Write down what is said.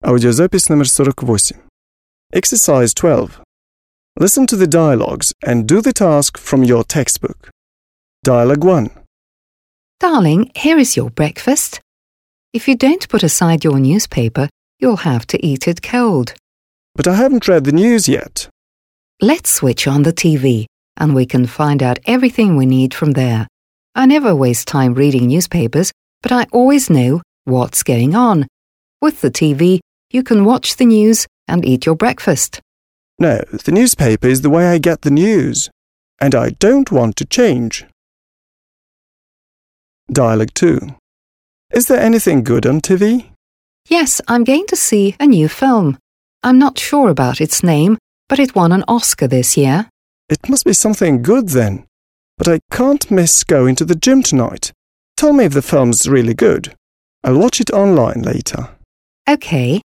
Аудиозапись номер 48. Exercise 12. Listen to the dialogues and do the task from your textbook. Dialogue 1. Darling, here is your breakfast. If you don't put aside your newspaper, you'll have to eat it cold. But I haven't read the news yet. Let's switch on the TV, and we can find out everything we need from there. I never waste time reading newspapers, but I always know what's going on. With the TV, you can watch the news and eat your breakfast. No, the newspaper is the way I get the news, and I don't want to change. Dialogue 2. Is there anything good on TV? Yes, I'm going to see a new film. I'm not sure about its name, but it won an Oscar this year. It must be something good then. But I can't miss going to the gym tonight. Tell me if the film's really good. I'll watch it online later. Okay.